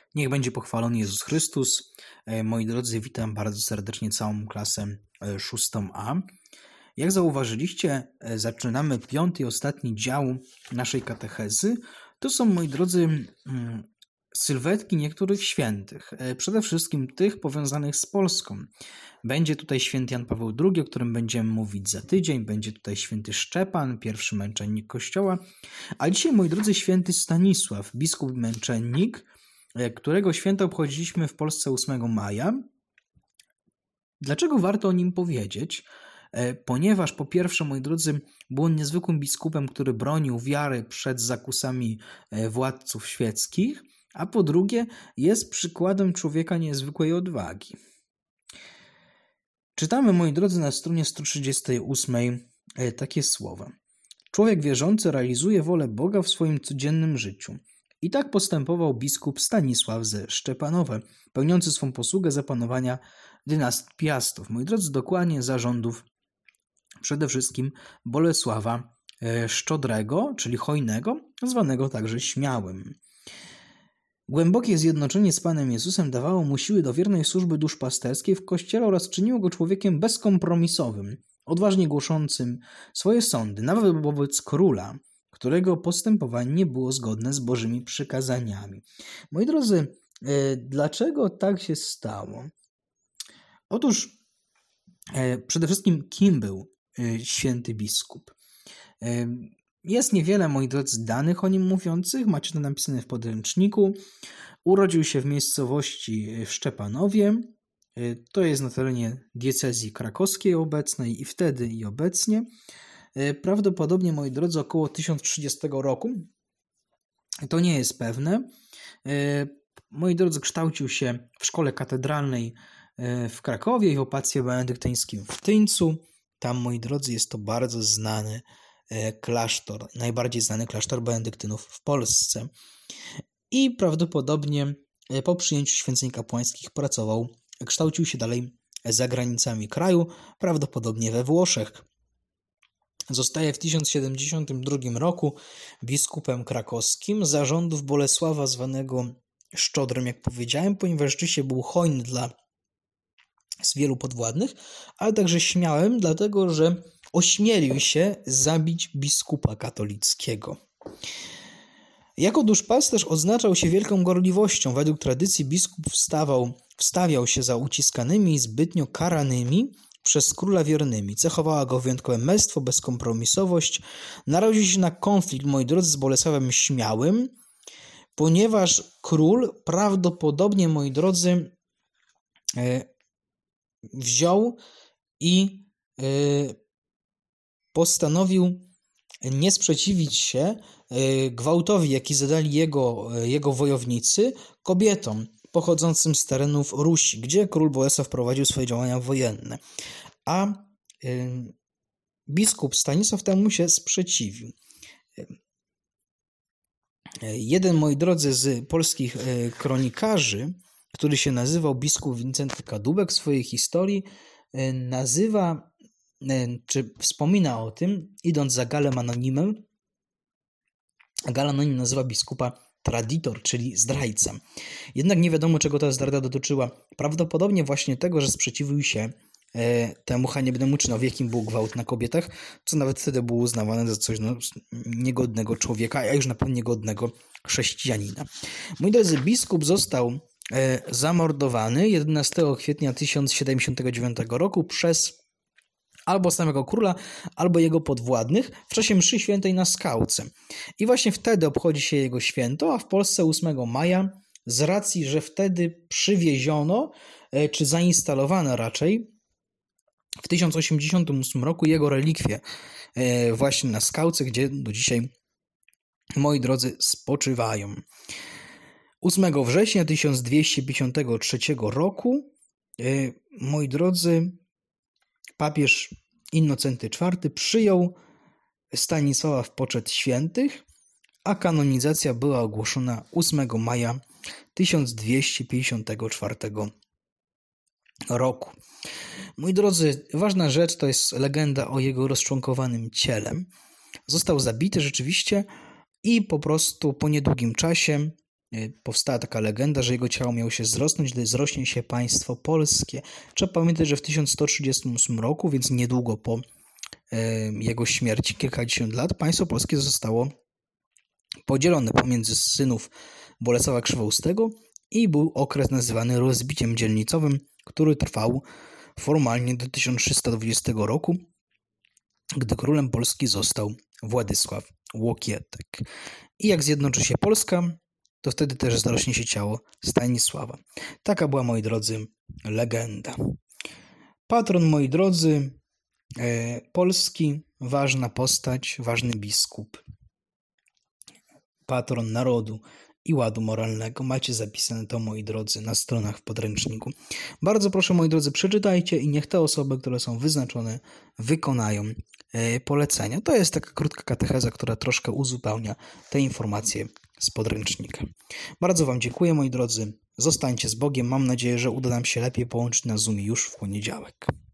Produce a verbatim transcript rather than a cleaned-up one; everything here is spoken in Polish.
Niech będzie pochwalony Jezus Chrystus. Moi drodzy, witam bardzo serdecznie całą klasę szóstą A. Jak zauważyliście, zaczynamy piąty i ostatni dział naszej katechezy. To są, moi drodzy, sylwetki niektórych świętych, przede wszystkim tych powiązanych z Polską. Będzie tutaj święty Jan Paweł drugi, o którym będziemy mówić za tydzień, będzie tutaj święty Szczepan, pierwszy męczennik Kościoła, a dzisiaj, moi drodzy, święty Stanisław, biskup męczennik, którego święto obchodziliśmy w Polsce ósmego maja. Dlaczego warto o nim powiedzieć? Ponieważ po pierwsze, moi drodzy, był on niezwykłym biskupem, który bronił wiary przed zakusami władców świeckich, a po drugie jest przykładem człowieka niezwykłej odwagi. Czytamy, moi drodzy, na stronie sto trzydziestej ósmej takie słowa. Człowiek wierzący realizuje wolę Boga w swoim codziennym życiu. I tak postępował biskup Stanisław ze Szczepanowa, pełniący swą posługę za panowania dynastii Piastów. Moi drodzy, dokładnie za rządów przede wszystkim Bolesława Szczodrego, czyli hojnego, zwanego także Śmiałym. Głębokie zjednoczenie z Panem Jezusem dawało mu siły do wiernej służby duszpasterskiej w Kościele oraz czyniło go człowiekiem bezkompromisowym, odważnie głoszącym swoje sądy, nawet wobec króla, którego postępowanie nie było zgodne z Bożymi przykazaniami. Moi drodzy, dlaczego tak się stało? Otóż przede wszystkim kim był święty biskup? Jest niewiele, moi drodzy, danych o nim mówiących, macie to napisane w podręczniku. Urodził się w miejscowości w Szczepanowie, to jest na terenie diecezji krakowskiej obecnej i wtedy i obecnie. Prawdopodobnie, moi drodzy, około tysiąc trzydziestego roku, to nie jest pewne. Moi drodzy, kształcił się w szkole katedralnej w Krakowie i w opactwie benedyktyńskim w Tyńcu. Tam, moi drodzy, jest to bardzo znany klasztor, najbardziej znany klasztor benedyktynów w Polsce. I prawdopodobnie po przyjęciu święceń kapłańskich pracował, kształcił się dalej za granicami kraju, prawdopodobnie we Włoszech. Zostaje w tysiąc siedemdziesiątym drugim roku biskupem krakowskim za rządów Bolesława zwanego Szczodrym, jak powiedziałem, ponieważ rzeczywiście był hojny dla z wielu podwładnych, ale także śmiałym, dlatego że ośmielił się zabić biskupa katolickiego. Jako duszpasterz odznaczał się wielką gorliwością. Według tradycji biskup wstawał, wstawiał się za uciskanymi i zbytnio karanymi przez króla wiernymi. Cechowała go wyjątkowe męstwo, bezkompromisowość. Naraził się na konflikt, moi drodzy, z Bolesławem Śmiałym, ponieważ król prawdopodobnie, moi drodzy, wziął i postanowił nie sprzeciwić się gwałtowi, jaki zadali jego, jego wojownicy, kobietom pochodzącym z terenów Rusi, gdzie król Bolesław prowadził swoje działania wojenne. A biskup Stanisław temu się sprzeciwił. Jeden, moi drodzy, z polskich kronikarzy, który się nazywał biskup Wincenty Kadłubek w swojej historii, nazywa, czy wspomina o tym, idąc za Galem Anonimem, a Gal Anonim nazywa biskupa traditor, czyli zdrajca. Jednak nie wiadomo, czego ta zdrada dotyczyła. Prawdopodobnie właśnie tego, że sprzeciwił się temu haniebnemu czynowi, jakim był gwałt na kobietach, co nawet wtedy było uznawane za coś no, niegodnego człowieka, a już na pewno niegodnego chrześcijanina. Moi drodzy, biskup został zamordowany jedenastego kwietnia tysiąc siedemdziesiątego dziewiątego roku przez albo samego króla, albo jego podwładnych w czasie mszy świętej na Skałce. I właśnie wtedy obchodzi się jego święto, a w Polsce ósmego maja z racji, że wtedy przywieziono, czy zainstalowano raczej w tysiąc osiemdziesiątym ósmym roku jego relikwie właśnie na Skałce, gdzie do dzisiaj, moi drodzy, spoczywają. ósmego września tysiąc dwieście pięćdziesiątego trzeciego roku, moi drodzy, papież Innocenty czwarty przyjął Stanisława w poczet świętych, a kanonizacja była ogłoszona ósmego maja tysiąc dwieście pięćdziesiątego czwartego roku. Moi drodzy, ważna rzecz to jest legenda o jego rozczłonkowanym ciele. Został zabity rzeczywiście i po prostu po niedługim czasie powstała taka legenda, że jego ciało miało się zrosnąć, gdy zrośnie się państwo polskie. Trzeba pamiętać, że w tysiąc sto trzydziestym ósmym roku, więc niedługo po jego śmierci, kilkadziesiąt lat, państwo polskie zostało podzielone pomiędzy synów Bolesława Krzywoustego i był okres nazywany rozbiciem dzielnicowym, który trwał formalnie do tysiąc trzysta dwudziestego roku, gdy królem Polski został Władysław Łokietek. I jak zjednoczy się Polska, to wtedy też zarośnie się ciało Stanisława. Taka była, moi drodzy, legenda. Patron, moi drodzy, e, Polski, ważna postać, ważny biskup. Patron narodu i ładu moralnego. Macie zapisane to, moi drodzy, na stronach w podręczniku. Bardzo proszę, moi drodzy, przeczytajcie i niech te osoby, które są wyznaczone, wykonają e, polecenia. To jest taka krótka katecheza, która troszkę uzupełnia te informacje z podręcznika. Bardzo Wam dziękuję, moi drodzy. Zostańcie z Bogiem. Mam nadzieję, że uda nam się lepiej połączyć na Zoomie już w poniedziałek.